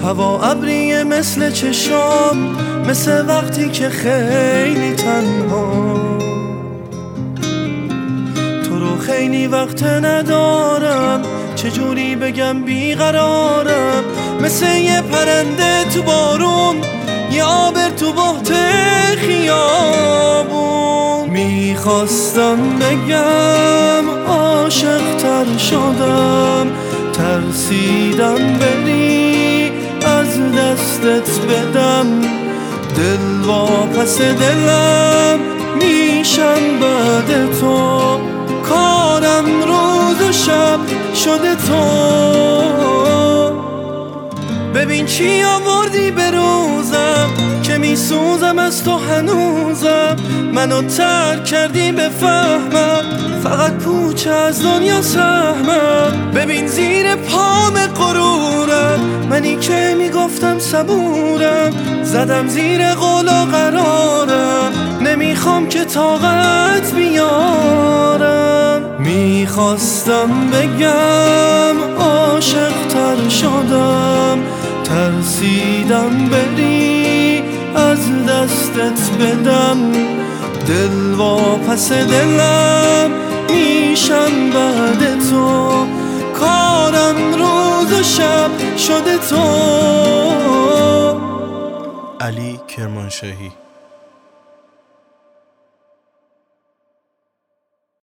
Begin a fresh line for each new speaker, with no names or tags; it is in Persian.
هوا ابریه مثل چشام، مثل وقتی که خیلی تنها. تو رو خیلی وقت ندارم، چجوری بگم بیقرارم، مثل یه پرنده تو بارون، یه آبر تو بحت خیابون. میخواستم بگم عاشق تر شدم، ترسیدم بری از دستت بدم. دل واپس دلم میشم بعد تو، کارم روز و شب شده تو. ببین چی آوردی به روزم که میسوزم از تو هنوزم. منو ترک کردی بفهمم، فقط پوچ از دنیا سهمم. ببین زیر پام غرورم، منی که میگفتم صبورم، زدم زیر قول و قرارم. نمیخوام که طاقت بیارم. میخواستم بگم عاشق تر شدم، ترسیدم بری از دستت بدم. دل واپس دلم میشم بعد تو، کارم روز و شب شده تو.
علی کرمانشاهی.